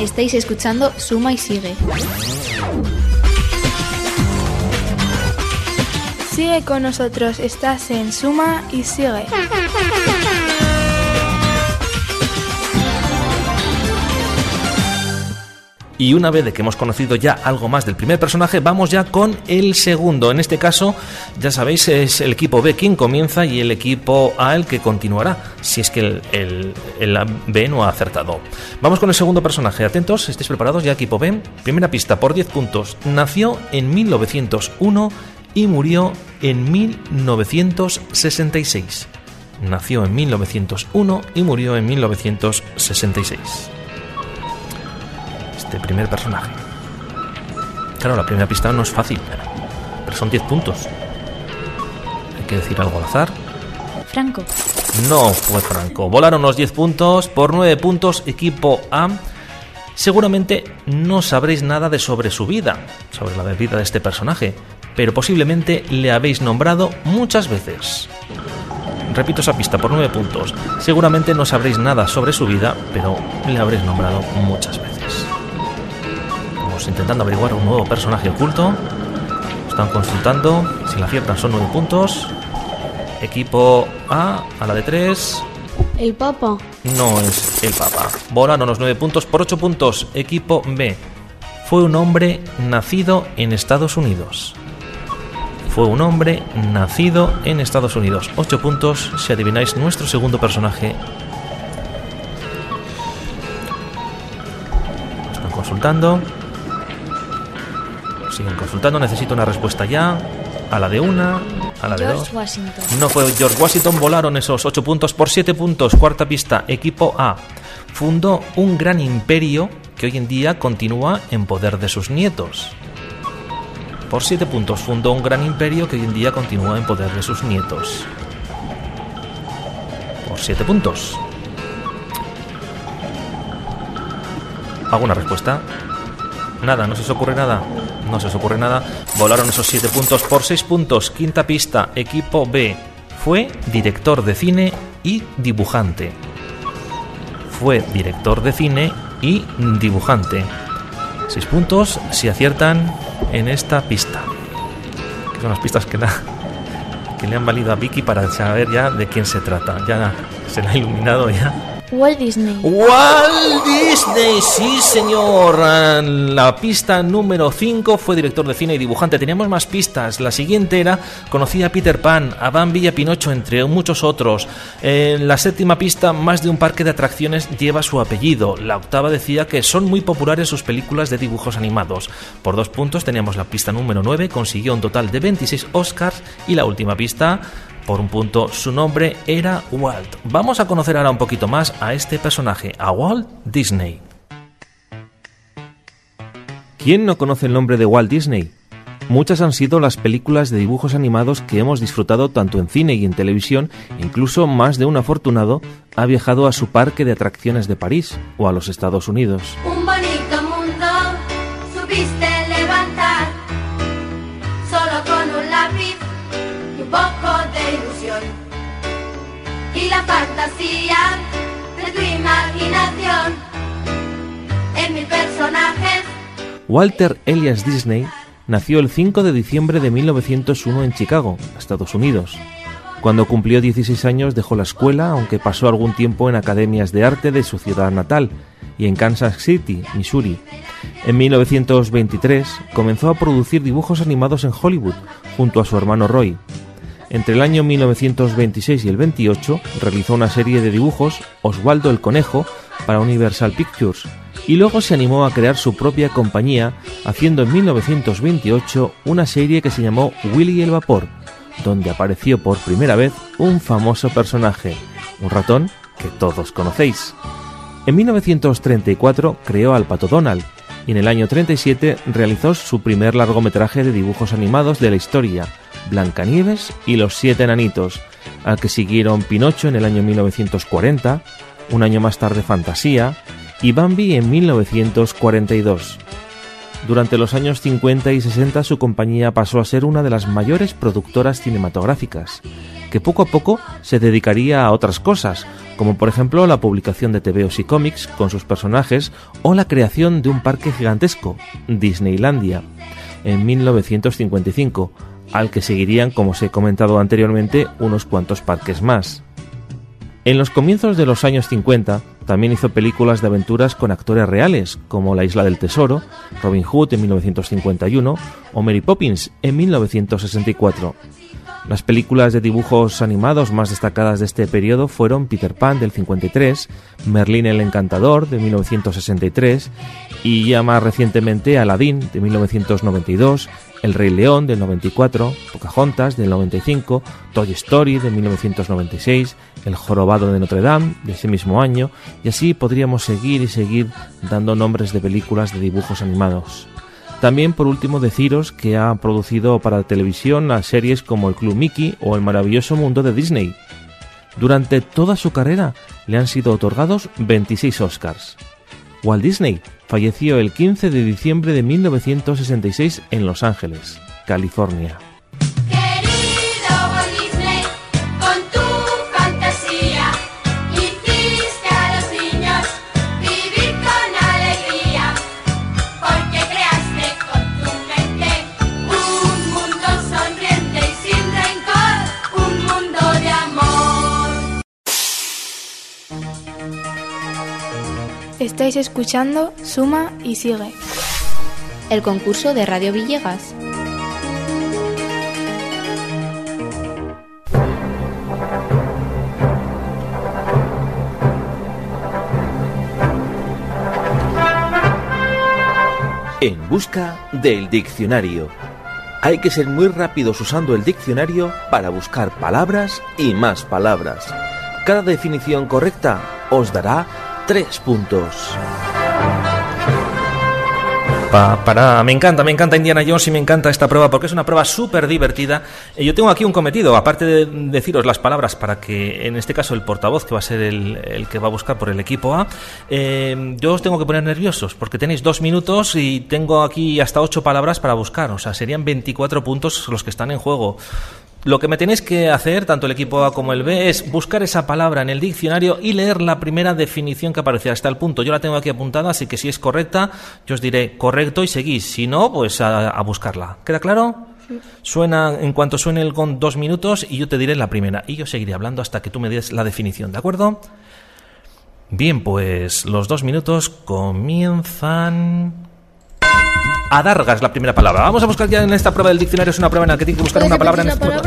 Estáis escuchando Suma y Sigue. Sigue con nosotros, estás en Suma y Sigue. Y una vez de que hemos conocido ya algo más del primer personaje, vamos ya con el segundo. En este caso, ya sabéis, es el equipo B quien comienza y el equipo A el que continuará, si es que el B no ha acertado. Vamos con el segundo personaje. Atentos, estéis preparados ya, equipo B. Primera pista por 10 puntos. Nació en 1901 y murió en 1966. Nació en 1901 y murió en 1966. Este primer personaje. Claro, la primera pista no es fácil, pero son 10 puntos. Hay que decir algo al azar. Franco. No fue Franco. Volaron los 10 puntos. Por 9 puntos, equipo A. Seguramente no sabréis nada sobre su vida, sobre la vida de este personaje, pero posiblemente le habéis nombrado muchas veces. Repito esa pista por 9 puntos. Seguramente no sabréis nada sobre su vida, pero le habréis nombrado muchas veces. Estamos intentando averiguar un nuevo personaje oculto. Están consultando. Si la aciertan son 9 puntos. Equipo A la de 3. El Papa. No es el Papa. Volaron los 9 puntos por 8 puntos. Equipo B. Fue un hombre nacido en Estados Unidos. Fue un hombre nacido en Estados Unidos. 8 puntos si adivináis nuestro segundo personaje. Están consultando. Siguen consultando. Necesito una respuesta ya. A la de una, a la de George dos. Washington. No fue George Washington. Volaron esos 8 puntos por 7 puntos. Cuarta pista. Equipo A. Fundó un gran imperio que hoy en día continúa en poder de sus nietos. Por 7 puntos. Fundó un gran imperio que hoy en día continúa en poder de sus nietos. Por 7 puntos. ¿Alguna respuesta? Nada, no se os ocurre nada. No se os ocurre nada. Volaron esos 7 puntos por 6 puntos. Quinta pista, equipo B. Fue director de cine y dibujante. Fue director de cine y dibujante. 6 puntos si aciertan en esta pista. Que son las pistas que le han valido a Vicky para saber ya de quién se trata. Ya se la ha iluminado ya. Walt Disney. Walt Disney, sí señor. La pista número 5 fue director de cine y dibujante. Teníamos más pistas. La siguiente era conocía a Peter Pan, a Bambi y a Pinocho, entre muchos otros. En la séptima pista, más de un parque de atracciones lleva su apellido. La octava decía que son muy populares sus películas de dibujos animados. Por 2 puntos teníamos la pista número 9, consiguió un total de 26 Oscars. Y la última pista, por 1 punto, su nombre era Walt. Vamos a conocer ahora un poquito más a este personaje, a Walt Disney. ¿Quién no conoce el nombre de Walt Disney? Muchas han sido las películas de dibujos animados que hemos disfrutado tanto en cine y en televisión. Incluso más de un afortunado ha viajado a su parque de atracciones de París o a los Estados Unidos. Un bonito mundo supiste levantar, solo con un lápiz y un poco de ilusión, y la fantasía de tu imaginación en mil personajes. Walter Elias Disney nació el 5 de diciembre de 1901 en Chicago, Estados Unidos. Cuando cumplió 16 años dejó la escuela, aunque pasó algún tiempo en academias de arte de su ciudad natal y en Kansas City, Missouri. En 1923 comenzó a producir dibujos animados en Hollywood junto a su hermano Roy. Entre el año 1926 y el 28 realizó una serie de dibujos, Osvaldo el Conejo, para Universal Pictures, y luego se animó a crear su propia compañía, haciendo en 1928 una serie que se llamó Willy el Vapor, donde apareció por primera vez un famoso personaje, un ratón que todos conocéis. En 1934 creó al Pato Donald, y en el año 37 realizó su primer largometraje de dibujos animados de la historia, Blancanieves y los 7 enanitos, al que siguieron Pinocho en el año 1940, un año más tarde Fantasía y Bambi en 1942. Durante los años 50 y 60 su compañía pasó a ser una de las mayores productoras cinematográficas, que poco a poco se dedicaría a otras cosas, como por ejemplo la publicación de tebeos y cómics con sus personajes o la creación de un parque gigantesco, Disneylandia, en 1955, al que seguirían, como os he comentado anteriormente, unos cuantos parques más. En los comienzos de los años 50 también hizo películas de aventuras con actores reales, como La Isla del Tesoro, Robin Hood en 1951 o Mary Poppins en 1964. Las películas de dibujos animados más destacadas de este periodo fueron Peter Pan del 53, Merlín el Encantador de 1963 y ya más recientemente Aladdin de 1992, El Rey León del 94, Pocahontas del 95, Toy Story de 1996, El Jorobado de Notre Dame de ese mismo año, y así podríamos seguir y seguir dando nombres de películas de dibujos animados. También, por último, deciros que ha producido para televisión las series como El Club Mickey o El Maravilloso Mundo de Disney. Durante toda su carrera le han sido otorgados 26 Oscars. Walt Disney falleció el 15 de diciembre de 1966 en Los Ángeles, California. Estáis escuchando Suma y Sigue, El concurso de Radio Villegas. En busca del diccionario. Hay que ser muy rápidos usando el diccionario para buscar palabras y más palabras. Cada definición correcta os dará 3 puntos. Me encanta Indiana Jones y me encanta esta prueba porque es una prueba súper divertida. Yo tengo aquí un cometido, aparte de deciros las palabras para que, en este caso, el portavoz, que va a ser el que va a buscar por el equipo A, yo os tengo que poner nerviosos porque tenéis 2 minutos y tengo aquí hasta 8 palabras para buscar, o sea, serían 24 puntos los que están en juego. Lo que me tenéis que hacer, tanto el equipo A como el B, es buscar esa palabra en el diccionario y leer la primera definición que aparece hasta el punto. Yo la tengo aquí apuntada, así que si es correcta, yo os diré correcto y seguís. Si no, pues a buscarla. ¿Queda claro? Sí. Suena, en cuanto suene el gong, 2 minutos y yo te diré la primera. Y yo seguiré hablando hasta que tú me des la definición, ¿de acuerdo? Bien, pues los 2 minutos comienzan... Adarga es la primera palabra. Vamos a buscar ya en esta prueba del diccionario. Es una prueba en la que tienen que buscar una palabra.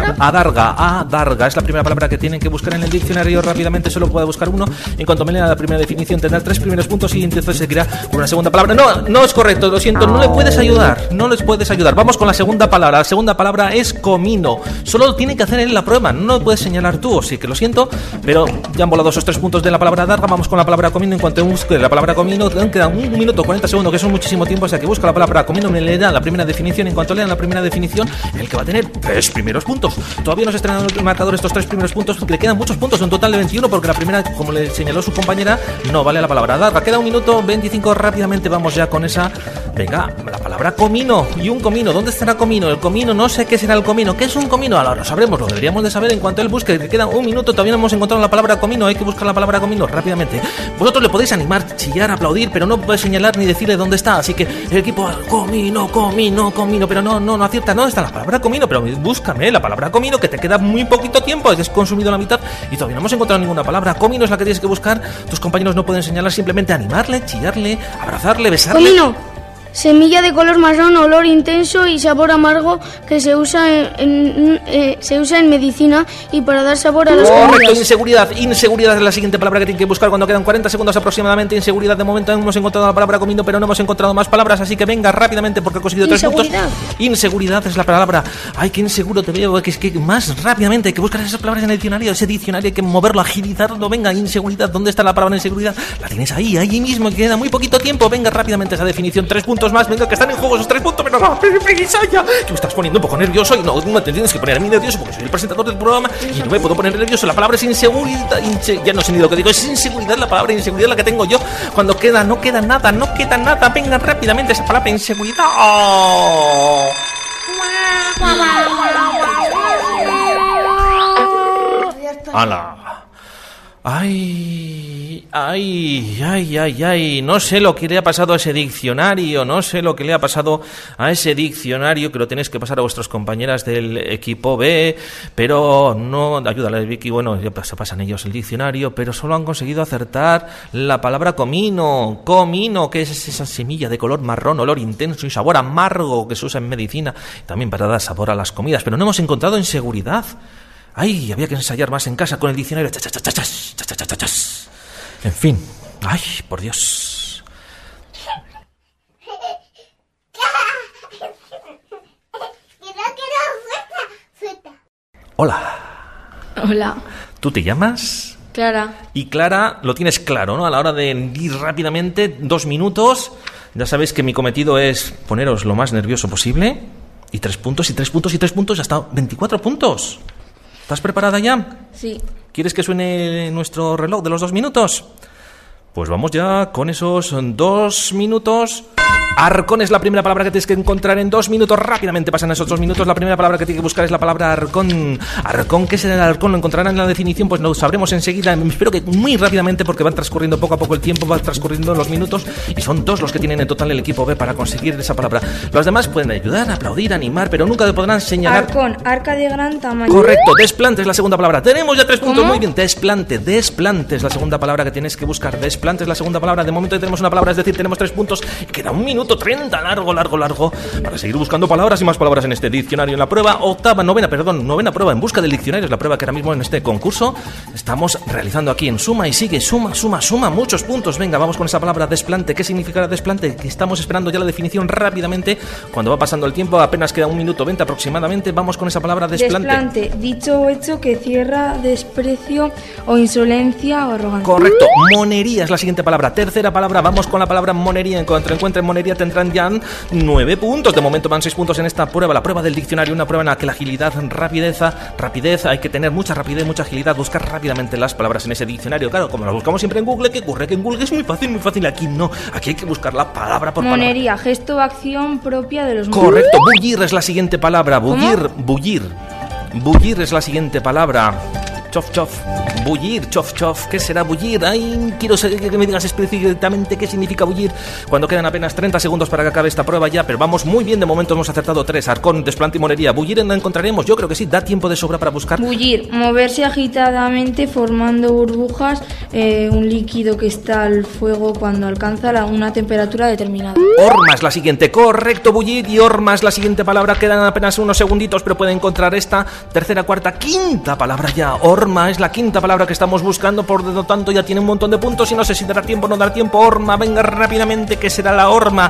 Adarga es la primera palabra que tienen que buscar en el diccionario. Rápidamente solo puede buscar uno. En cuanto me lea la primera definición tendrá 3 primeros puntos y entonces seguirá con una segunda palabra. No es correcto, lo siento, no les puedes ayudar. Vamos con la segunda palabra. La segunda palabra es comino. Solo tiene que hacer él la prueba, no lo puedes señalar tú, así que lo siento, pero ya han volado esos 3 puntos de la palabra adarga. Vamos con la palabra comino. En cuanto busque la palabra comino, quedan 1 minuto 40 segundos, que es muchísimo tiempo, o sea que busca la palabra comino. Me leerá la primera definición. En cuanto lean la primera definición, el que va a tener 3 primeros puntos. Todavía no se estrenan el marcador estos 3 primeros puntos, le quedan muchos puntos, un total de 21, porque la primera, como le señaló su compañera, no vale la palabra adarga. Queda 1 minuto 25, rápidamente vamos ya con esa. Venga, la palabra comino. Y un comino, ¿dónde estará comino? El comino, no sé qué será el comino. ¿Qué es un comino? Ahora lo sabremos, lo deberíamos de saber en cuanto él busque. Le queda 1 minuto, todavía no hemos encontrado la palabra comino. Hay que buscar la palabra comino rápidamente. Vosotros le podéis animar, chillar, aplaudir, pero no podéis señalar ni decirle dónde está. Así que el equipo, comino, pero no acierta. ¿Dónde está la palabra comino? Pero búscame la palabra comino, que te queda muy poquito tiempo. Has consumido la mitad y todavía no hemos encontrado ninguna palabra. Comino es la que tienes que buscar. Tus compañeros no pueden señalar, simplemente animarle, chillarle, abrazarle, besarle. Comino. Semilla de color marrón, olor intenso y sabor amargo que se usa en medicina y para dar sabor a las comidas. Inseguridad es la siguiente palabra que tienen que buscar cuando quedan 40 segundos aproximadamente. Inseguridad, de momento hemos encontrado la palabra comino, pero no hemos encontrado más palabras, así que venga rápidamente porque he conseguido 3 puntos. Inseguridad es la palabra. Ay, qué inseguro te veo, que es que más rápidamente hay que buscar esas palabras en el diccionario. Ese diccionario hay que moverlo, agilizarlo. Venga, inseguridad, ¿dónde está la palabra inseguridad? La tienes ahí mismo, queda muy poquito tiempo. Venga rápidamente esa definición, 3 puntos más, venga, que están en juego esos 3 puntos, pero no, prisa ya, que me estás poniendo un poco nervioso y no me tienes que poner a mí nervioso porque soy el presentador del programa y no me puedo poner nervioso. La palabra es inseguridad, ya no sé ni lo que digo, es inseguridad, la palabra inseguridad la que tengo yo cuando no queda nada, venga rápidamente esa palabra inseguridad. ¡Hala! ¡Ay! No sé lo que le ha pasado a ese diccionario, que lo tenéis que pasar a vuestras compañeras del equipo B, pero no... Ayúdale, Vicky, bueno, ya se pasan ellos el diccionario, pero solo han conseguido acertar la palabra comino, que es esa semilla de color marrón, olor intenso y sabor amargo que se usa en medicina, también para dar sabor a las comidas, pero no hemos encontrado en seguridad. ¡Ay! Había que ensayar más en casa con el diccionario. En fin. ¡Ay, por Dios! Hola. Hola. ¿Tú te llamas? Clara. Y Clara, lo tienes claro, ¿no? A la hora de ir rápidamente, 2 minutos. Ya sabéis que mi cometido es poneros lo más nervioso posible. Y 3 puntos, y 3 puntos, y 3 puntos, hasta 24 puntos. ¿Estás preparada ya? Sí. ¿Quieres que suene nuestro reloj de los 2 minutos? Pues vamos ya con esos 2 minutos. Arcón es la primera palabra que tienes que encontrar en 2 minutos. Rápidamente pasan esos 2 minutos. La primera palabra que tienes que buscar es la palabra arcón. Arcón, ¿qué será el arcón? ¿Lo encontrarán en la definición? Pues lo sabremos enseguida. Espero que muy rápidamente, porque van transcurriendo poco a poco el tiempo, van transcurriendo los minutos, y son 2 los que tienen en total el equipo B para conseguir esa palabra. Los demás pueden ayudar, aplaudir, animar, pero nunca podrán señalar. Arcón, arca de gran tamaño. Correcto, desplante es la segunda palabra. Tenemos ya 3 puntos, muy bien. Desplante es la segunda palabra que tienes que buscar. Desplante es la segunda palabra. De momento ya tenemos una palabra, es decir, tenemos 3 puntos. Queda 1 minuto 30, largo, para seguir buscando palabras y más palabras en este diccionario. En la prueba novena prueba en busca del diccionario, es la prueba que ahora mismo en este concurso estamos realizando aquí en Suma, y sigue, suma, muchos puntos. Venga, vamos con esa palabra desplante. ¿Qué significa desplante? Que estamos esperando ya la definición rápidamente. Cuando va pasando el tiempo, apenas queda 1 minuto 20 aproximadamente, vamos con esa palabra desplante. Desplante, dicho o hecho que cierra desprecio o insolencia o arrogancia. Correcto, monería es la siguiente palabra. Tercera palabra, vamos con la palabra monería. En cuanto encuentren monería tendrán ya 9 puntos. De momento van 6 puntos en esta prueba, la prueba del diccionario, una prueba en la que la agilidad, rapidez, hay que tener mucha rapidez, mucha agilidad, buscar rápidamente las palabras en ese diccionario. Claro, como las buscamos siempre en Google, ¿qué ocurre? Que en Google es muy fácil, aquí no, aquí hay que buscar la palabra por palabra. Monería, gesto o acción propia de los... Correcto, bullir es la siguiente palabra. Bullir es la siguiente palabra. Bullir, chof. ¿Qué será bullir? Ay, quiero que me digas específicamente qué significa bullir. Cuando quedan apenas 30 segundos para que acabe esta prueba ya, pero vamos muy bien, de momento hemos acertado 3. Arcón, desplante y monería. Bullir la encontraremos, yo creo que sí, da tiempo de sobra para buscar. Bullir, moverse agitadamente formando burbujas, un líquido que está al fuego cuando alcanza una temperatura determinada. Horma es la siguiente, correcto, bullir y horma es la siguiente palabra. Quedan apenas unos segunditos, pero pueden encontrar esta tercera, cuarta, quinta palabra ya. Horma es la quinta palabra que estamos buscando, por lo tanto ya tiene un montón de puntos y no sé si dará tiempo o no dará tiempo. Horma, venga rápidamente, ¿qué será la horma?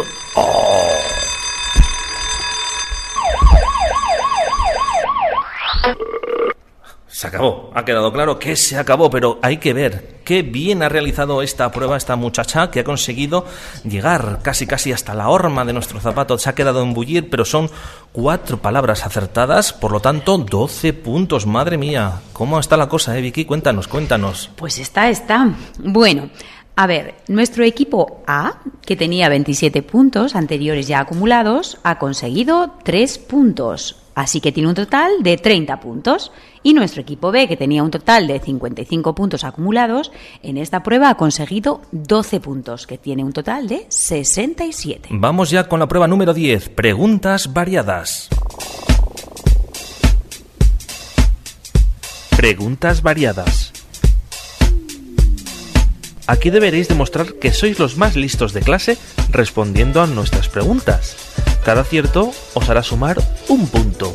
Se acabó, ha quedado claro que se acabó, pero hay que ver qué bien ha realizado esta prueba esta muchacha, que ha conseguido llegar casi hasta la horma de nuestro zapato. Se ha quedado en bullir, pero son 4 palabras acertadas, por lo tanto 12 puntos. Madre mía, ¿cómo está la cosa, Vicky? Cuéntanos. Pues está. Bueno, a ver, nuestro equipo A, que tenía 27 puntos anteriores ya acumulados, ha conseguido 3 puntos. Así que tiene un total de 30 puntos. Y nuestro equipo B, que tenía un total de 55 puntos acumulados, en esta prueba ha conseguido 12 puntos, que tiene un total de 67. Vamos ya con la prueba número 10. Preguntas variadas. Preguntas variadas. Aquí deberéis demostrar que sois los más listos de clase respondiendo a nuestras preguntas. Cada acierto os hará sumar 1 punto.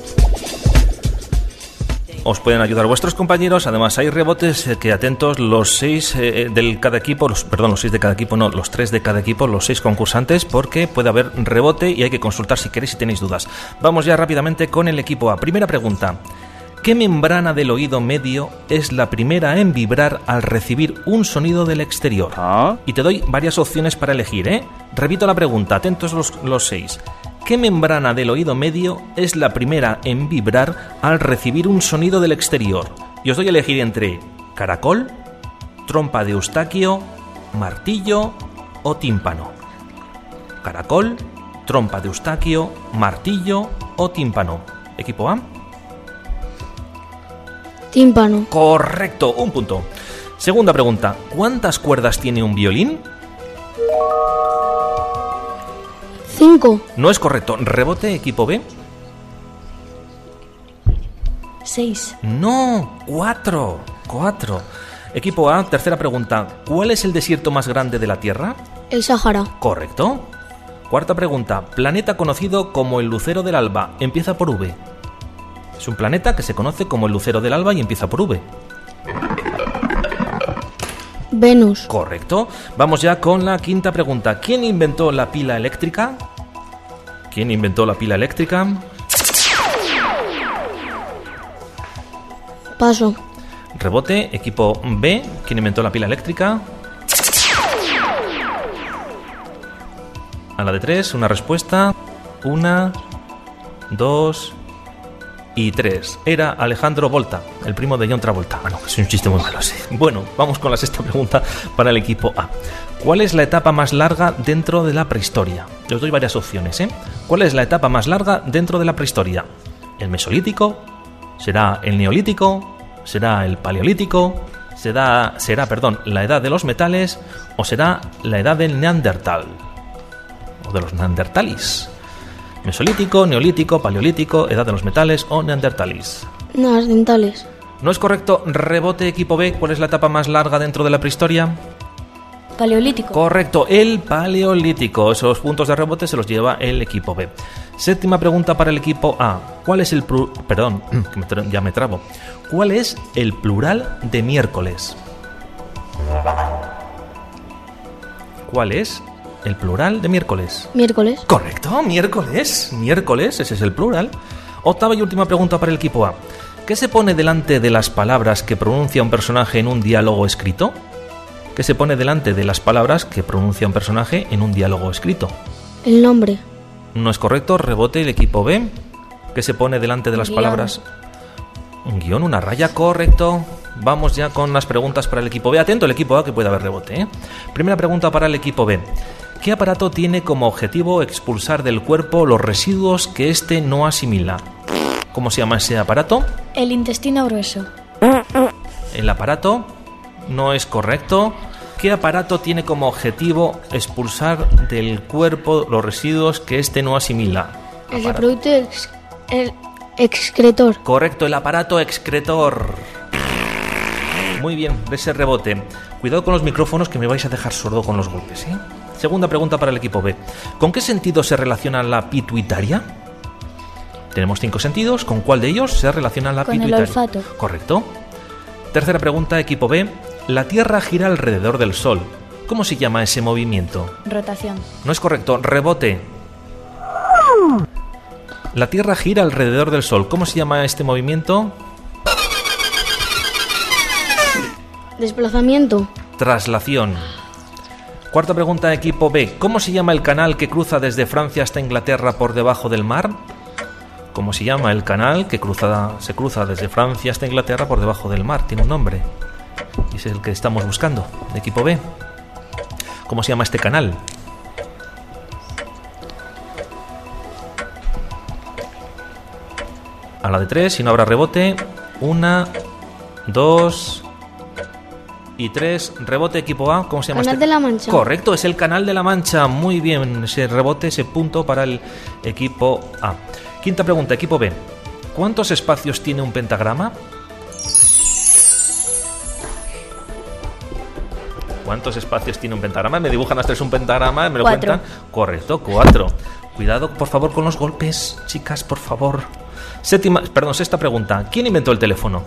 Os pueden ayudar vuestros compañeros, además hay rebotes que atentos, los 6 de cada equipo, los 3 de cada equipo, los 6 concursantes, porque puede haber rebote y hay que consultar si queréis, si tenéis dudas. Vamos ya rápidamente con el equipo A. Primera pregunta. ¿Qué membrana del oído medio es la primera en vibrar al recibir un sonido del exterior? Y te doy varias opciones para elegir, Repito la pregunta, atentos los 6. ¿Qué membrana del oído medio es la primera en vibrar al recibir un sonido del exterior? Y os doy a elegir entre caracol, trompa de eustaquio, martillo o tímpano. Caracol, trompa de eustaquio, martillo o tímpano. ¿Equipo A? Tímpano. Correcto, un punto. Segunda pregunta. ¿Cuántas cuerdas tiene un violín? 5. No es correcto. Rebote, equipo B. 6. No, 4. Equipo A, tercera pregunta. ¿Cuál es el desierto más grande de la Tierra? El Sáhara. Correcto. Cuarta pregunta. Planeta conocido como el lucero del alba. Empieza por V. Es un planeta que se conoce como el lucero del alba y empieza por V. Venus. Correcto. Vamos ya con la quinta pregunta. ¿Quién inventó la pila eléctrica? Paso. Rebote, equipo B. ¿Quién inventó la pila eléctrica? A la de 3, una respuesta. 1, 2 y 3. Era Alejandro Volta, el primo de John Travolta. Ah, no, es un chiste muy malo, sí. Bueno, vamos con la sexta pregunta para el equipo A. ¿Cuál es la etapa más larga dentro de la prehistoria? Os doy varias opciones, ¿eh? ¿Cuál es la etapa más larga dentro de la prehistoria? ¿El mesolítico? ¿Será el neolítico? ¿Será el paleolítico? ¿Será la edad de los metales? ¿O será la edad del neandertal? O de los neandertalis. Mesolítico, neolítico, paleolítico, edad de los metales o neandertalis. Neandertales. No es correcto. Rebote, equipo B. ¿Cuál es la etapa más larga dentro de la prehistoria? Paleolítico. Correcto, el paleolítico. Esos puntos de rebote se los lleva el equipo B. Séptima pregunta para el equipo A. ¿Cuál es el Perdón, ya me trabo. ¿Cuál es el plural de miércoles? ¿Cuál es el plural de miércoles? Miércoles. Correcto, miércoles, ese es el plural. Octava y última pregunta para el equipo A. ¿Qué se pone delante de las palabras que pronuncia un personaje en un diálogo escrito? ¿Qué se pone delante de las palabras que pronuncia un personaje en un diálogo escrito? El nombre. No es correcto, rebote el equipo B. ¿Qué se pone delante de las palabras? Un guión, una raya, correcto. Vamos ya con las preguntas para el equipo B. Atento el equipo A que puede haber rebote, ¿eh? Primera pregunta para el equipo B. ¿Qué aparato tiene como objetivo expulsar del cuerpo los residuos que éste no asimila? ¿Cómo se llama ese aparato? El intestino grueso. El aparato no es correcto. ¿Qué aparato tiene como objetivo expulsar del cuerpo los residuos que éste no asimila? El reproductor. El excretor. Correcto, el aparato excretor. Muy bien, ese rebote. Cuidado con los micrófonos que me vais a dejar sordo con los golpes, ¿eh? Segunda pregunta para el equipo B. ¿Con qué sentido se relaciona la pituitaria? Tenemos 5 sentidos. ¿Con cuál de ellos se relaciona la pituitaria? Con el olfato. Correcto. Tercera pregunta, equipo B. La Tierra gira alrededor del Sol. ¿Cómo se llama ese movimiento? Rotación. No es correcto. Rebote. La Tierra gira alrededor del Sol. ¿Cómo se llama este movimiento? Desplazamiento. Traslación. Cuarta pregunta, equipo B. ¿Cómo se llama el canal que cruza desde Francia hasta Inglaterra por debajo del mar? ¿Cómo se llama el canal que se cruza desde Francia hasta Inglaterra por debajo del mar? Tiene un nombre. Y es el que estamos buscando, equipo B. ¿Cómo se llama este canal? A la de 3, si no habrá rebote. 1, 2 y 3. Rebote, equipo A. ¿Cómo se llama? Canal de la Mancha. Correcto, es el Canal de la Mancha. Muy bien, ese rebote, ese punto para el equipo A. Quinta pregunta, equipo B. ¿Cuántos espacios tiene un pentagrama? ¿Cuántos espacios tiene un pentagrama? Me dibujan hasta un pentagrama, me lo 4. cuentan. Correcto, 4. Cuidado, por favor, con los golpes, chicas, por favor. Sexta pregunta. ¿Quién inventó el teléfono?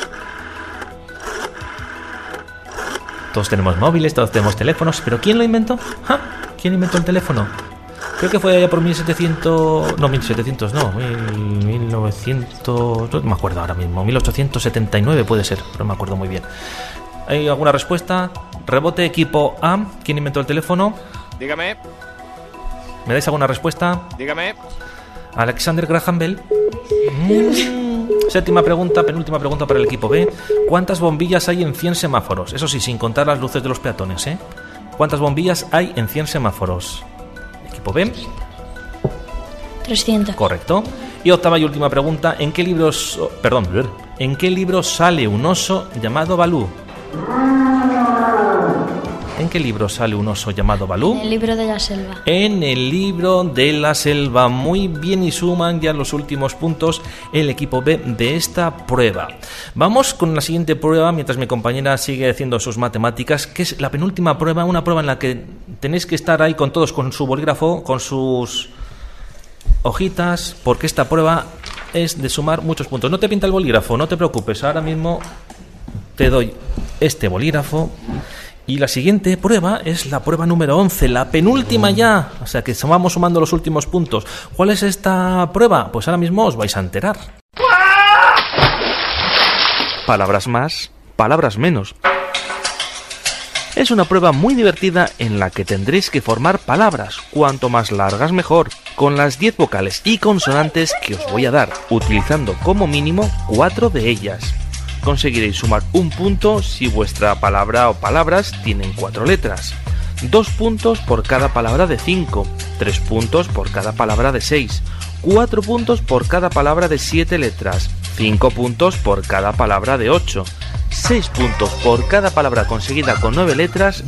Todos tenemos móviles, todos tenemos teléfonos, pero ¿quién lo inventó? ¿Ja? ¿Quién inventó el teléfono? Creo que fue allá por 1900... No, 1700 no, 1900... No me acuerdo ahora mismo, 1879 puede ser, pero no me acuerdo muy bien. ¿Hay alguna respuesta? Rebote, equipo A. ¿Quién inventó el teléfono? Dígame. ¿Me dais alguna respuesta? Dígame. Alexander Graham Bell. Séptima pregunta, penúltima pregunta para el equipo B. ¿Cuántas bombillas hay en 100 semáforos? Eso sí, sin contar las luces de los peatones, ¿eh? ¿Cuántas bombillas hay en 100 semáforos? Equipo B. 300. Correcto. Y octava y última pregunta, ¿en qué libro sale un oso llamado Balú? ¿En qué libro sale un oso llamado Balú? En el libro de la selva. En el libro de la selva. Muy bien, y suman ya los últimos puntos el equipo B de esta prueba. Vamos con la siguiente prueba, mientras mi compañera sigue haciendo sus matemáticas, que es la penúltima prueba, una prueba en la que tenéis que estar ahí con todos, con su bolígrafo, con sus hojitas, porque esta prueba es de sumar muchos puntos. No te pinta el bolígrafo, no te preocupes, ahora mismo te doy este bolígrafo. Y la siguiente prueba es la prueba número 11, la penúltima ya, o sea que vamos sumando los últimos puntos. ¿Cuál es esta prueba? Pues ahora mismo os vais a enterar. Palabras más, palabras menos. Es una prueba muy divertida en la que tendréis que formar palabras, cuanto más largas mejor, con las 10 vocales y consonantes que os voy a dar, utilizando como mínimo 4 de ellas. Conseguiréis sumar un punto si vuestra palabra o palabras tienen 4 letras, 2 puntos por cada palabra de 5, 3 puntos por cada palabra de 6, 4 puntos por cada palabra de 7 letras, 5 puntos por cada palabra de 8, 6 puntos por cada palabra conseguida con 9 letras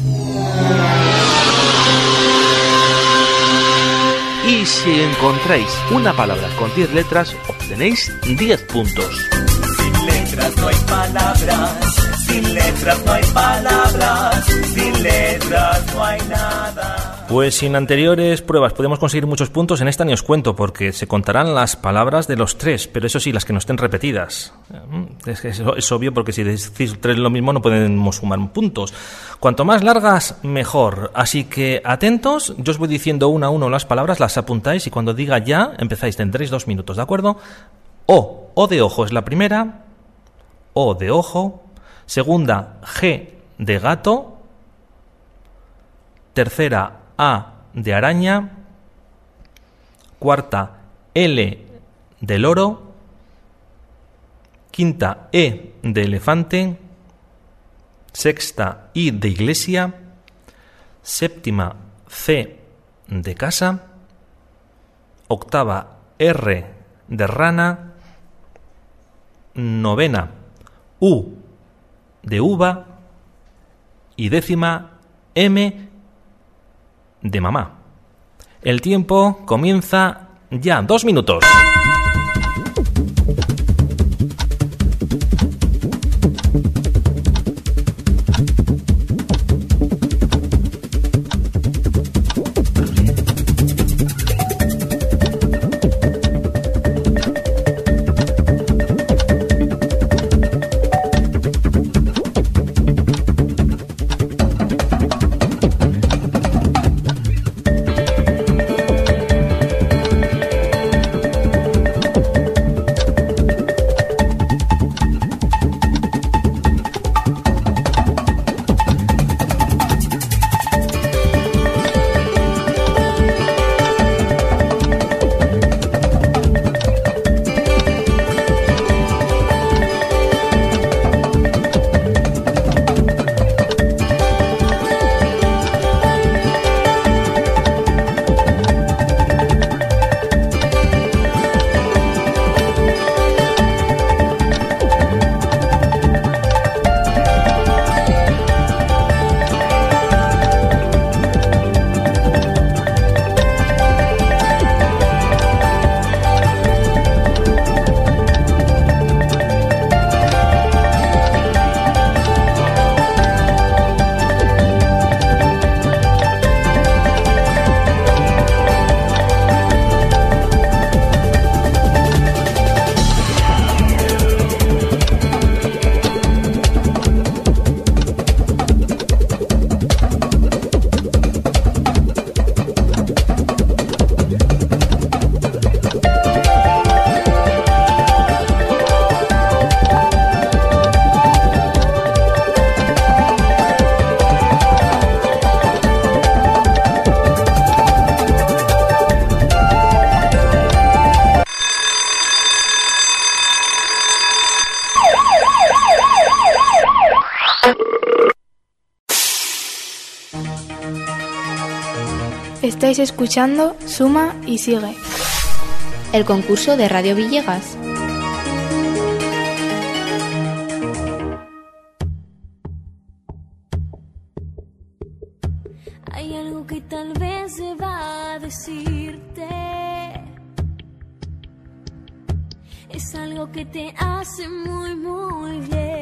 y si encontráis una palabra con 10 letras obtenéis 10 puntos. Sin letras no hay palabras, sin letras no hay palabras, sin letras no hay nada. Pues si en anteriores pruebas podemos conseguir muchos puntos, en esta ni os cuento, porque se contarán las palabras de los 3, pero eso sí, las que no estén repetidas. Es obvio, porque si decís 3 lo mismo no podemos sumar puntos. Cuanto más largas, mejor. Así que atentos, yo os voy diciendo una a una las palabras, las apuntáis y cuando diga ya, empezáis, tendréis 2 minutos, ¿de acuerdo? O de ojo es la primera, O de ojo, segunda G de gato, tercera A de araña, cuarta L de loro, quinta E de elefante, sexta I de iglesia, séptima C de casa, octava R de rana, novena U de uva y décima M de mamá. El tiempo comienza ya, 2 minutos. Estáis escuchando Suma y Sigue. el concurso de Radio Villegas. Hay algo que tal vez deba decirte. Es algo que te hace muy, muy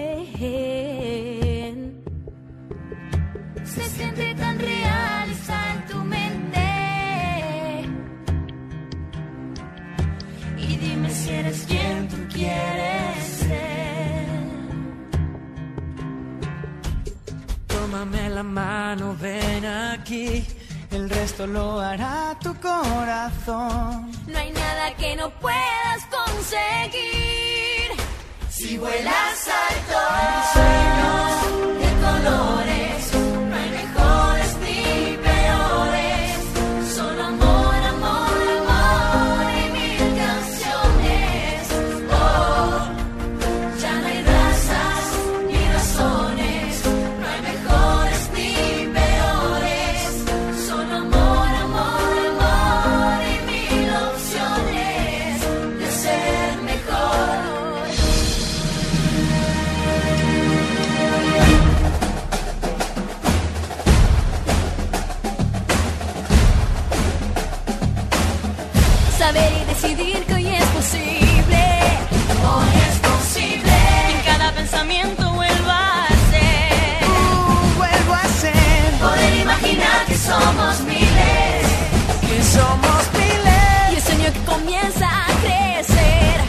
bien. Se siente tan real, está en tu mente. Y dime si eres quien tú quieres ser. Tómame la mano, ven aquí. El resto lo hará tu corazón. No hay nada que no puedas conseguir si vuelas alto. Sueños de colores, no hay mejores ni peores. Solo amor, amor, amor y mil canciones. Oh, ya no hay razas ni razones, no hay mejores ni peores. Solo amor, amor, amor y mil opciones de ser mejor. Saber y decidir que hoy es posible. Hoy es posible. En cada pensamiento vuelvo a ser. Vuelvo a ser. Poder imaginar que somos miles. Que somos miles. Y el sueño que comienza a crecer.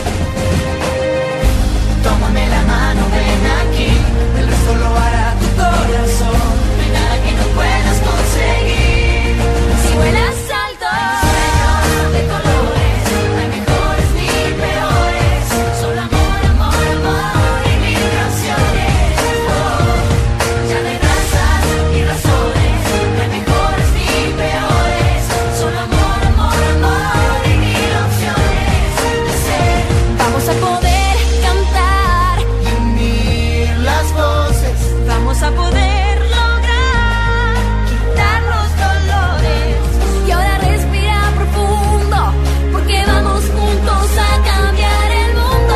Tómame la mano, ven aquí. El resto lo hará tu corazón. No hay nada que no puedas conseguir si vuelas alto. Sueños de colores, no hay mejores ni peores. Solo amor, amor, amor y mil canciones. Oh, ya no hay razas ni razones, no hay mejores ni peores. Solo amor, amor, amor y mil opciones de ser. Vamos a poder cantar Y unir las voces. Vamos a poder lograr quitar los dolores. Y ahora respira profundo, porque vamos juntos a cambiar el mundo.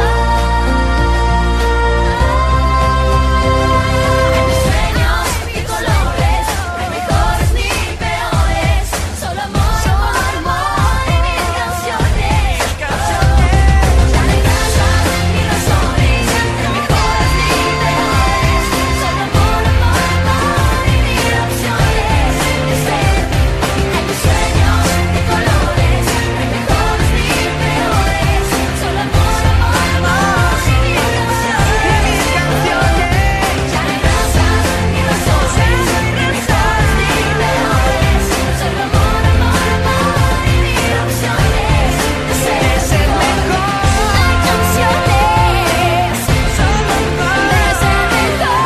Hay mis sueños de colores, no hay mejores ni peores. Solo amor, amor, amor y mil canciones. Ya no hay razas ni razones, no hay mejores ni peores. Solo amor, amor, amor y mil opciones de ser. Hay mis sueños de colores, no hay mejores ni peores. Solo amor, amor, amor y mil canciones. Ya no hay razas ni razones, no hay mejores ni peores. Solo amor, amor, amor y mil opciones de ser mejor. Hay canciones solo de ser mejor,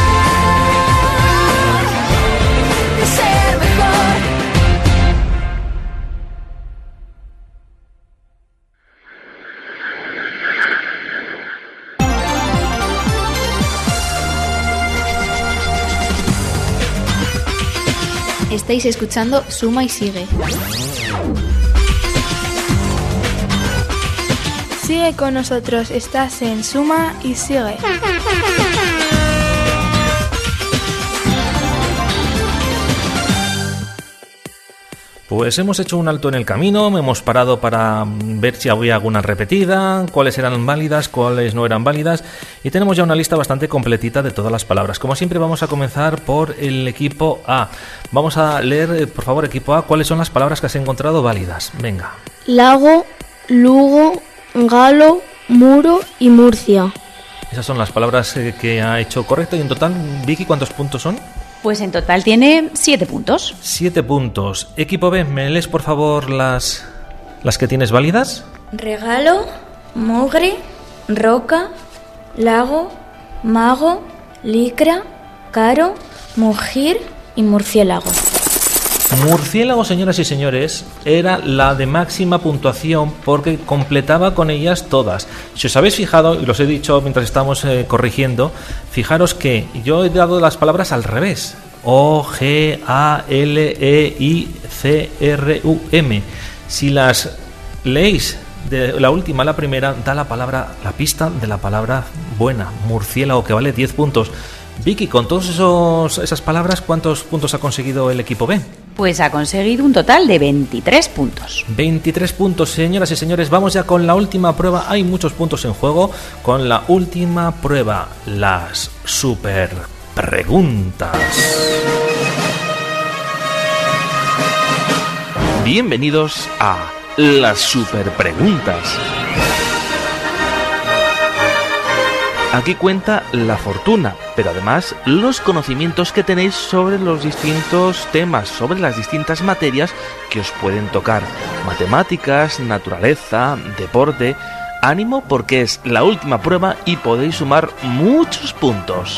de ser mejor. Estáis escuchando Suma y Sigue. Sigue con nosotros, estás en Suma y Sigue. Pues hemos hecho un alto en el camino, hemos parado para ver si había alguna repetida, cuáles eran válidas, cuáles no eran válidas, y tenemos ya una lista bastante completita de todas las palabras. Como siempre vamos a comenzar por el equipo A. Vamos a leer, por favor, equipo A, cuáles son las palabras que has encontrado válidas. Venga. Lago, Lugo, Galo, Muro y Murcia. Esas son las palabras que ha hecho correcto. Y en total, Vicky, ¿cuántos puntos son? Pues en total tiene 7 puntos. 7 puntos. Equipo B, ¿me lees por favor las que tienes válidas? Regalo, mugre, roca, lago, mago, licra, caro, mugir y murciélago. Murciélago, señoras y señores, era la de máxima puntuación porque completaba con ellas todas. Si os habéis fijado, y los he dicho mientras estamos corrigiendo, fijaros que yo he dado las palabras al revés. O, G, A, L, E, I, C, R, U, M. Si las leéis de la última a la primera, da la pista de la palabra buena, murciélago, que vale 10 puntos. Vicky, con todas esas palabras, ¿cuántos puntos ha conseguido el equipo B? Pues ha conseguido un total de 23 puntos. 23 puntos, señoras y señores. Vamos ya con la última prueba. Hay muchos puntos en juego. Con la última prueba, las super preguntas. Bienvenidos a las super preguntas. Aquí cuenta la fortuna, pero además los conocimientos que tenéis sobre los distintos temas, sobre las distintas materias que os pueden tocar. Matemáticas, naturaleza, deporte. Ánimo, porque es la última prueba y podéis sumar muchos puntos.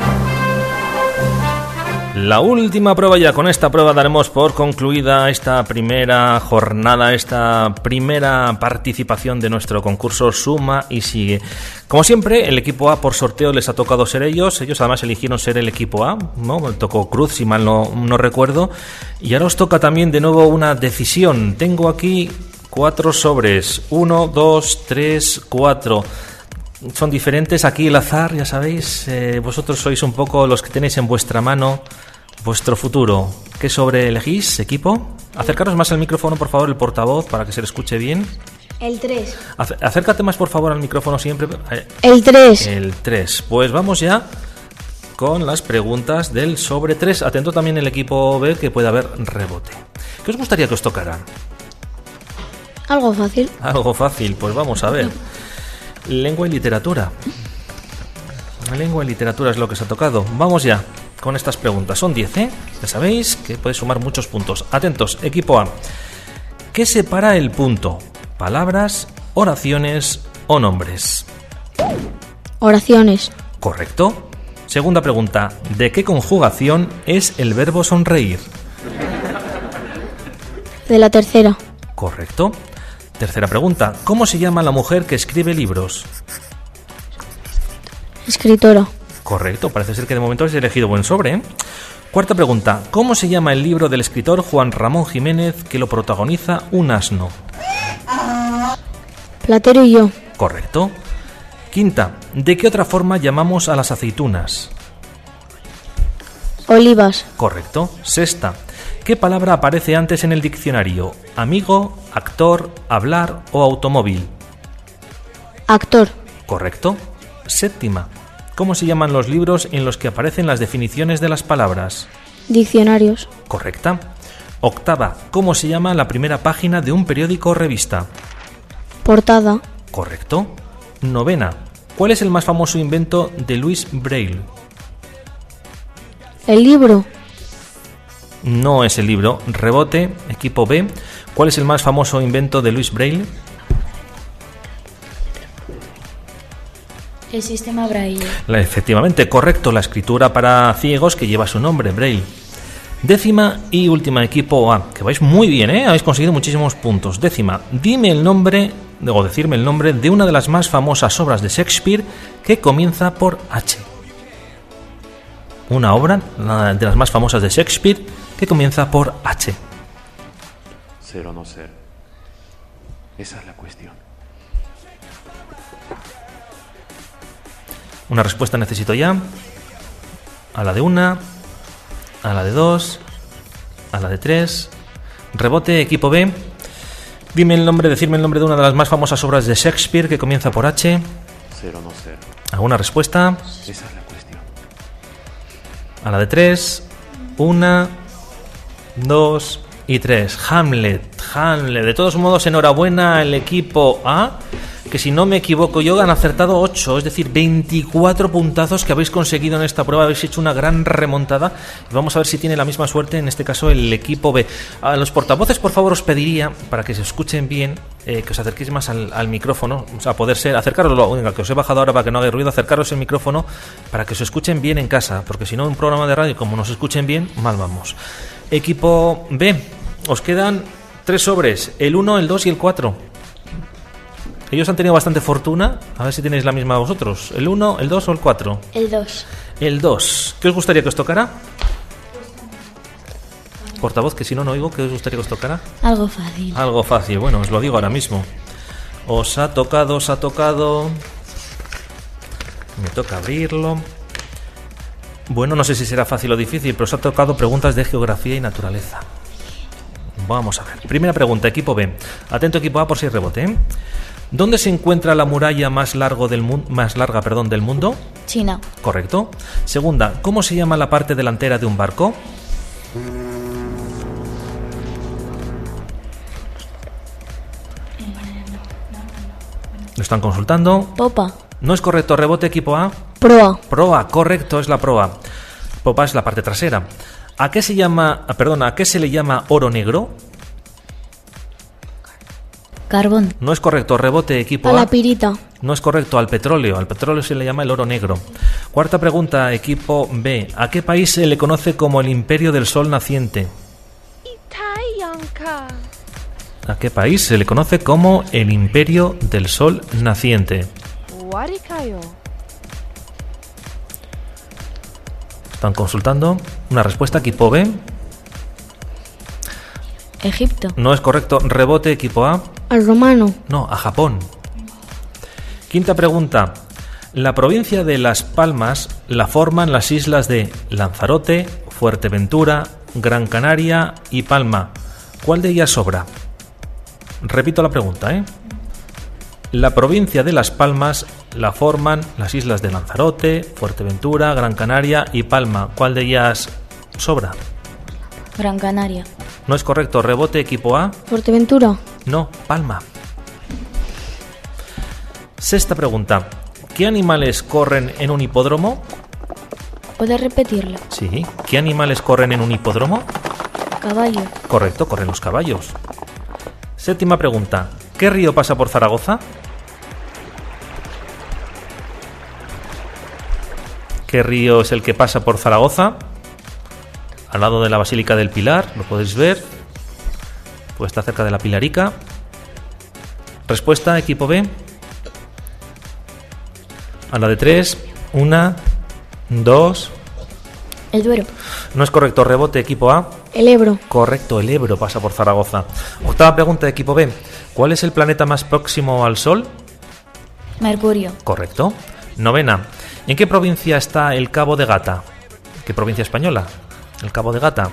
La última prueba ya. Con esta prueba daremos por concluida esta primera jornada, esta primera participación de nuestro concurso Suma y Sigue. Como siempre, el equipo A por sorteo les ha tocado ser ellos. Ellos además eligieron ser el equipo A, ¿no? Tocó Cruz, si mal no recuerdo. Y ahora os toca también de nuevo una decisión. Tengo aquí 4 sobres. 1, 2, 3, 4. Son diferentes. Aquí el azar, ya sabéis. Vosotros sois un poco los que tenéis en vuestra mano vuestro futuro. ¿Qué sobre elegís, equipo? Acercaros más al micrófono, por favor, el portavoz, para que se le escuche bien. El 3. Acércate más, por favor, al micrófono siempre. El 3. El 3. Pues vamos ya con las preguntas del sobre 3. Atento también el equipo B, que puede haber rebote. ¿Qué os gustaría que os tocara? Algo fácil. Algo fácil, pues vamos a ver. Lengua y literatura. Lengua y literatura es lo que se ha tocado. Vamos ya con estas preguntas. Son 10, ¿eh? Ya sabéis que podéis sumar muchos puntos. Atentos, equipo A. ¿Qué separa el punto? ¿Palabras, oraciones o nombres? Oraciones. Correcto. Segunda pregunta. ¿De qué conjugación es el verbo sonreír? De la tercera. Correcto. Tercera pregunta. ¿Cómo se llama la mujer que escribe libros? Escritora. Correcto, parece ser que de momento has elegido buen sobre, ¿eh? Cuarta pregunta. ¿Cómo se llama el libro del escritor Juan Ramón Jiménez que lo protagoniza un asno? Platero y yo. Correcto. Quinta. ¿De qué otra forma llamamos a las aceitunas? Olivas. Correcto. Sexta. ¿Qué palabra aparece antes en el diccionario? ¿Amigo, actor, hablar o automóvil? Actor. Correcto. Séptima. ¿Cómo se llaman los libros en los que aparecen las definiciones de las palabras? Diccionarios. Correcta. Octava. ¿Cómo se llama la primera página de un periódico o revista? Portada. Correcto. Novena. ¿Cuál es el más famoso invento de Louis Braille? El libro. No es el libro. Rebote, equipo B. ¿Cuál es el más famoso invento de Louis Braille? El sistema Braille. Efectivamente, correcto, la escritura para ciegos que lleva su nombre, Braille. Décima y última, equipo A, que vais muy bien, ¿eh? Habéis conseguido muchísimos puntos. Décima, decirme el nombre de una de las más famosas obras de Shakespeare que comienza por H. Una obra de las más famosas de Shakespeare que comienza por H. Ser o no ser. Esa es la cuestión. Una respuesta necesito ya. A la de una, a la de dos, a la de tres. Rebote, equipo B. Decirme el nombre de una de las más famosas obras de Shakespeare que comienza por H. Ser o no ser. ¿Alguna respuesta? Esa es la cuestión. A la de tres. Una, dos y tres. Hamlet. De todos modos, enhorabuena al equipo A, que si no me equivoco yo han acertado 8, es decir, 24 puntazos que habéis conseguido en esta prueba. Habéis hecho una gran remontada y vamos a ver si tiene la misma suerte en este caso el equipo B. A los portavoces, por favor, os pediría, para que se escuchen bien, que os acerquéis más al micrófono, o sea, a poder ser, acercaroslo, venga, que os he bajado ahora para que no haga ruido, acercaros el micrófono para que os escuchen bien en casa, porque si no, un programa de radio, como nos escuchen bien, mal vamos. Equipo B, os quedan 3 sobres, el 1, el 2 y el 4. Ellos han tenido bastante fortuna. A ver si tenéis la misma vosotros. ¿El 1, el 2 o el 4? El 2. El 2. ¿Qué os gustaría que os tocara? portavoz, que si no oigo, ¿qué os gustaría que os tocara? Algo fácil. Algo fácil, bueno, os lo digo ahora mismo. Os ha tocado. Me toca abrirlo. Bueno, no sé si será fácil o difícil, pero os ha tocado preguntas de geografía y naturaleza. Vamos a ver. Primera pregunta, equipo B. Atento, equipo A, por si hay rebote, ¿eh? ¿Dónde se encuentra la muralla más larga del mundo? China. Correcto. Segunda, ¿cómo se llama la parte delantera de un barco? Lo están consultando. Popa. No es correcto. Rebote, equipo A. Proa. Proa, correcto, es la proa. Popa es la parte trasera. ¿A qué se le llama oro negro? Carbón. No es correcto. Rebote, equipo A A. la pirita. No es correcto. Al petróleo. Al petróleo se le llama el oro negro. Cuarta pregunta, equipo B. ¿A qué país se le conoce como el Imperio del Sol Naciente? ¿A qué país se le conoce como el Imperio del Sol Naciente? Están consultando. Una respuesta, equipo B. Egipto. No es correcto. Rebote, equipo A. Al romano. No, a Japón. Quinta pregunta. La provincia de Las Palmas la forman las islas de Lanzarote, Fuerteventura, Gran Canaria y Palma. ¿Cuál de ellas sobra? Repito la pregunta, ¿eh? La provincia de Las Palmas la forman las islas de Lanzarote, Fuerteventura, Gran Canaria y Palma. ¿Cuál de ellas sobra? Gran Canaria. No es correcto. Rebote, equipo A. Fuerteventura. No, Palma. Sexta pregunta. ¿Qué animales corren en un hipódromo? ¿Puedes repetirla? Sí. ¿Qué animales corren en un hipódromo? Caballo. Correcto, corren los caballos. Séptima pregunta. ¿Qué río pasa por Zaragoza? ¿Qué río es el que pasa por Zaragoza? Al lado de la Basílica del Pilar, lo podéis ver. Pues está cerca de la Pilarica. Respuesta, equipo B. A la de 3. 1, 2. El Duero. No es correcto. Rebote, equipo A. El Ebro. Correcto, el Ebro pasa por Zaragoza. Octava pregunta, equipo B. ¿Cuál es el planeta más próximo al Sol? Mercurio. Correcto. Novena. ¿En qué provincia está el Cabo de Gata? ¿Qué provincia española? El Cabo de Gata.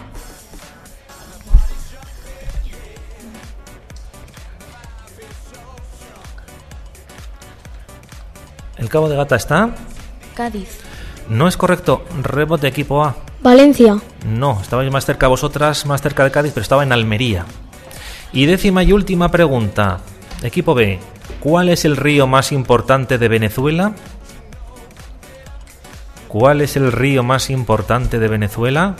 El Cabo de Gata está... Cádiz. No es correcto. Rebote, equipo A. Valencia. No, estabais más cerca vosotras, más cerca de Cádiz, pero estaba en Almería. Y décima y última pregunta. Equipo B. ¿Cuál es el río más importante de Venezuela? ¿Cuál es el río más importante de Venezuela?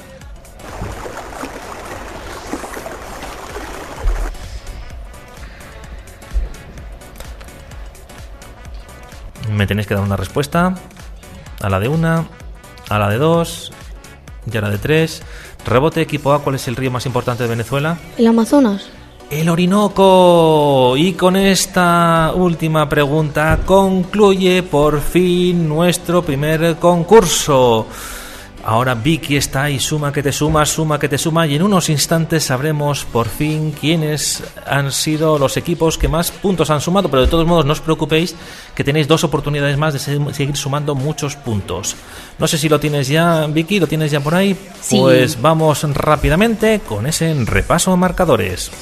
Me tenéis que dar una respuesta. A la de 1, a la de 2 y a la de 3. Rebote, equipo A. ¿Cuál es el río más importante de Venezuela? El Amazonas. El Orinoco. Y con esta última pregunta concluye por fin nuestro primer concurso. Ahora Vicky está ahí, suma que te suma, y en unos instantes sabremos por fin quiénes han sido los equipos que más puntos han sumado, pero de todos modos no os preocupéis que tenéis 2 oportunidades más de seguir sumando muchos puntos. No sé si lo tienes ya, Vicky, ¿lo tienes ya por ahí? Sí. Pues vamos rápidamente con ese repaso a marcadores.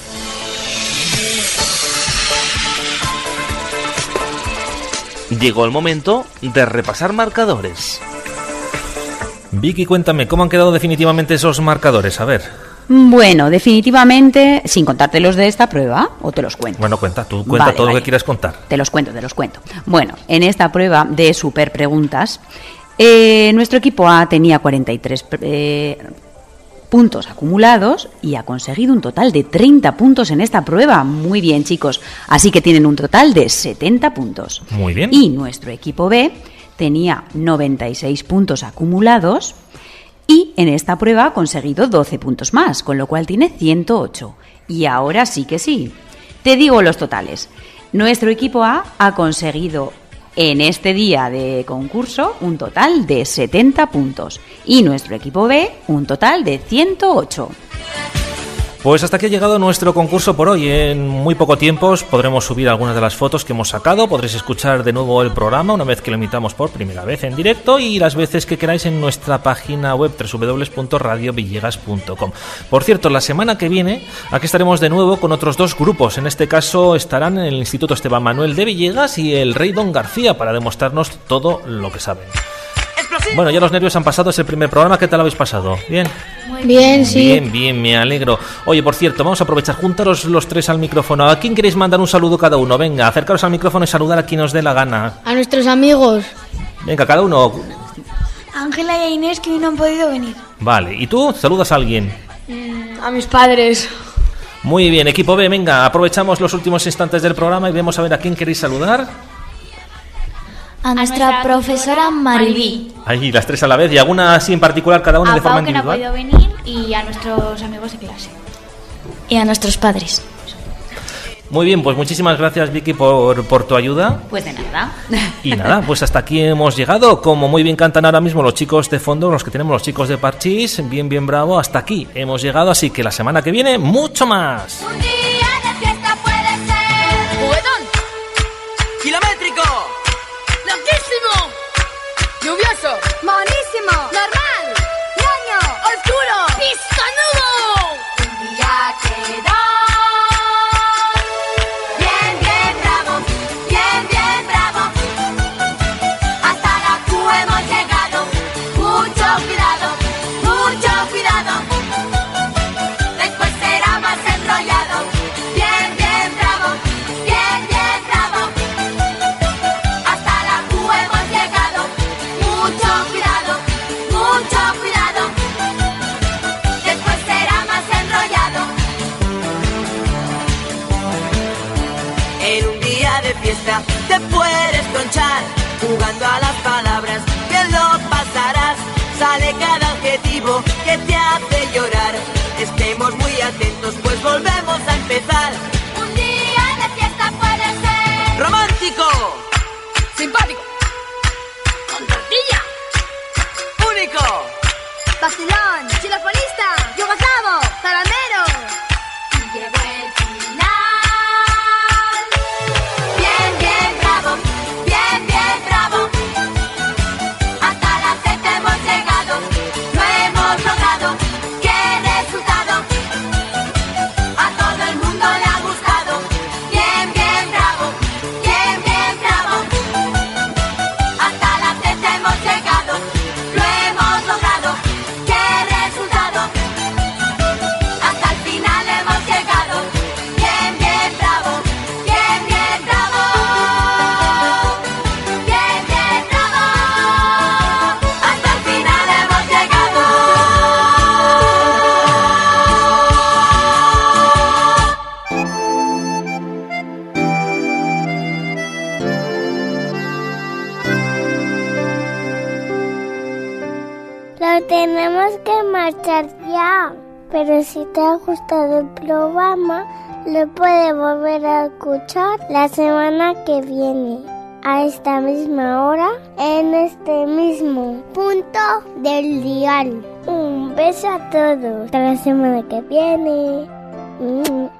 Llegó el momento de repasar marcadores. Vicky, cuéntame, ¿cómo han quedado definitivamente esos marcadores? A ver. Bueno, definitivamente, sin contarte los de esta prueba, o te los cuento. Bueno, cuenta todo lo que quieras contar. Te los cuento. Bueno, en esta prueba de super preguntas, nuestro equipo A tenía 43 puntos acumulados y ha conseguido un total de 30 puntos en esta prueba. Muy bien, chicos. Así que tienen un total de 70 puntos. Muy bien. Y nuestro equipo B tenía 96 puntos acumulados y en esta prueba ha conseguido 12 puntos más, con lo cual tiene 108. Y ahora sí que sí. Te digo los totales. Nuestro equipo A ha conseguido en este día de concurso un total de 70 puntos y nuestro equipo B un total de 108. Pues hasta aquí ha llegado nuestro concurso por hoy. En muy poco tiempo os podremos subir algunas de las fotos que hemos sacado. Podréis escuchar de nuevo el programa una vez que lo emitamos por primera vez en directo y las veces que queráis en nuestra página web www.radiovillegas.com. Por cierto, la semana que viene aquí estaremos de nuevo con otros dos grupos. En este caso estarán en el Instituto Esteban Manuel de Villegas y el Rey Don García para demostrarnos todo lo que saben. Bueno, ya los nervios han pasado, es el primer programa. ¿Qué tal habéis pasado? ¿Bien? Muy bien, sí. Bien, me alegro. Oye, por cierto, vamos a aprovechar, juntaros los tres al micrófono. ¿A quién queréis mandar un saludo cada uno? Venga, acercaros al micrófono y saludar a quien os dé la gana. A nuestros amigos. Venga, cada uno. Ángela y a Inés, que hoy no han podido venir. Vale, ¿y tú? ¿Saludas a alguien? A mis padres. Muy bien, equipo B, venga, aprovechamos los últimos instantes del programa y vamos a ver a quién queréis saludar. A nuestra profesora Maribí. Ahí, las tres a la vez. ¿Y alguna así en particular, cada una de forma individual? Que no ha podido venir, y a nuestros amigos de clase. Y a nuestros padres. Muy bien, pues muchísimas gracias, Vicky, por tu ayuda. Pues de nada. Y nada, pues hasta aquí hemos llegado. Como muy bien cantan ahora mismo los chicos de fondo, los que tenemos los chicos de Parchís, bien bravo, hasta aquí hemos llegado. Así que la semana que viene, mucho más. Un día de fiesta puede ser ¡Juguetón! ¡Kilométrico! ¡Loquísimo! ¡Lluvioso! monísimo, normal, ñoño, ¡Oscuro! ¡Pistonudo! un día que da bien bravo, bien bravo. Hasta la Q hemos llegado, mucho cuidado, después será más enrollado. Bien bravo, bien bravo. Hasta la Q hemos llegado, mucho cuidado, después será más enrollado. En un día de fiesta te puedes tronchar, jugando a las palabras, bien lo pasarás. Sale cada adjetivo que te hace llorar. Estemos muy atentos, pues volvemos a empezar. Un día de fiesta puede ser ¡Romántico! ¡Simpático! ¡Con tortilla! ¡Único! vacilón, chilafolista, yugoslavo, zaramero. Y llegó el final. Bien bravo, bien bravo. Hasta la Z hemos llegado, lo hemos logrado. ¡Qué resultado! A todo el mundo le ha gustado. Bien bravo, bien bravo. Hasta la Z hemos llegado, lo hemos logrado. ¡Qué resultado! Hasta el final hemos llegado. Bien bravo, bien bravo. Bien bravo. Hasta el final hemos llegado. Lo tenemos que marchar ya. Pero si te ha gustado el programa, lo puedes volver a escuchar la semana que viene, a esta misma hora, en este mismo punto del dial. Un beso a todos. Hasta la semana que viene.